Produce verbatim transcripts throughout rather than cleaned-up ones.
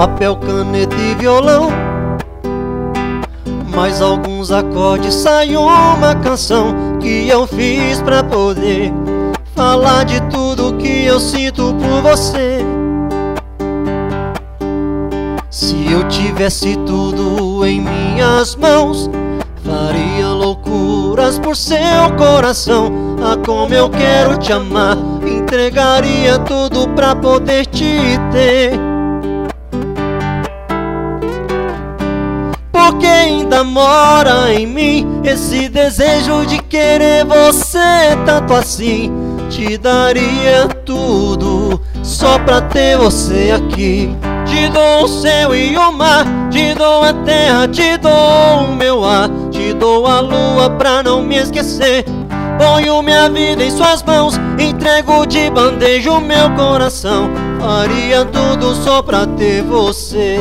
papel, caneta e violão. Mais alguns acordes, sai uma canção que eu fiz pra poder falar de tudo que eu sinto por você. Se eu tivesse tudo em minhas mãos, faria loucuras por seu coração. Ah, como eu quero te amar, entregaria tudo pra poder te ter. Porque ainda mora em mim esse desejo de querer você tanto assim. Te daria tudo só pra ter você aqui. Te dou o céu e o mar, te dou a terra, te dou o meu ar, te dou a lua pra não me esquecer. Ponho minha vida em suas mãos, entrego de bandeja o meu coração. Faria tudo só pra ter você.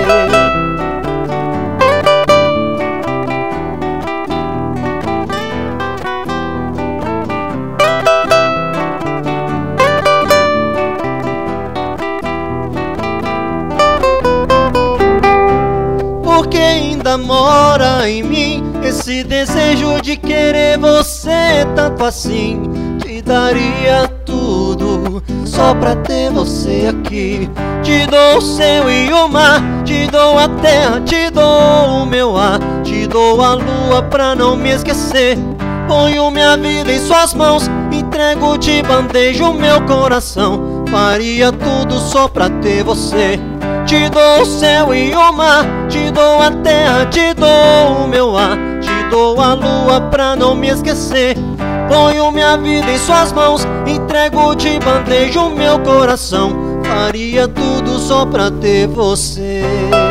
Porque ainda mora em mim esse desejo de querer você tanto assim. Te daria tudo só pra ter você aqui. Te dou o céu e o mar, te dou a terra, te dou o meu ar, te dou a lua pra não me esquecer. Ponho minha vida em suas mãos, entrego de bandeja o meu coração. Faria tudo só pra ter você. Te dou o céu e o mar, te dou a terra, te dou o meu ar, te dou a lua pra não me esquecer. Ponho minha vida em suas mãos, entrego de bandeja o meu coração. Faria tudo só pra ter você.